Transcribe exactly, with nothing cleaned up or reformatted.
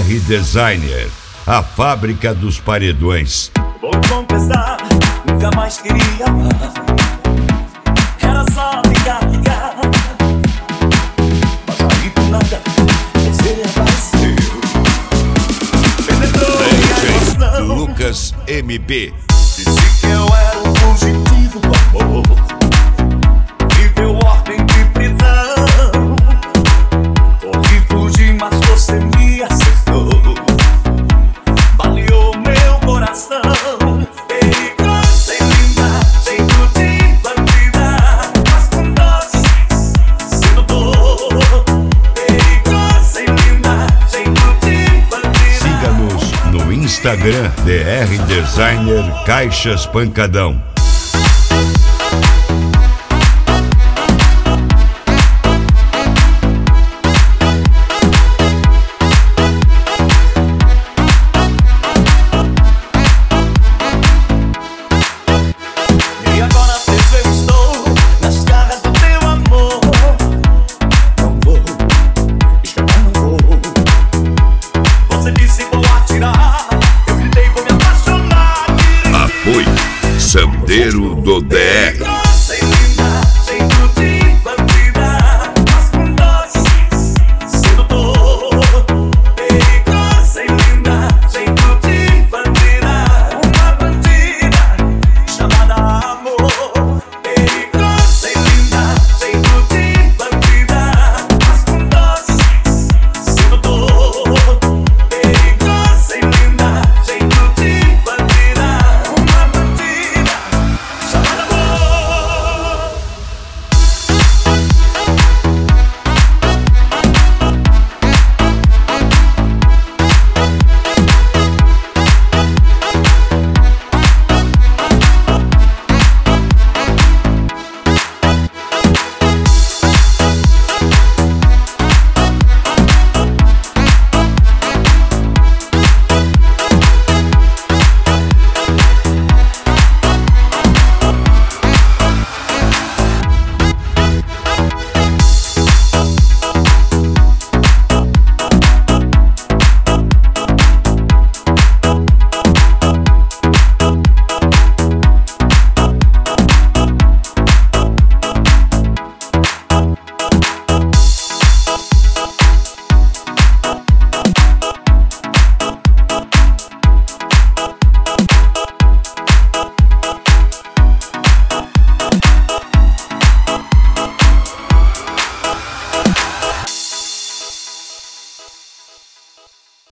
R Designer, a fábrica dos paredões. Vou confessar, nunca mais queria amar. Era só ligar, ligar. Mas aí do nada, você apareceu. Penetrou minha emoção. Lucas M P. Disse que eu era o fugitivo do amor. Me deu ordem de prisão. Corri, fugi, mas você me acertou. Baleou meu coração. Perigosa e linda, jeito de bandida, mas com doce, sedutor. Perigosa e linda, jeito de bandida. Siga-nos no Instagram D R Designer Caixas Pancadão.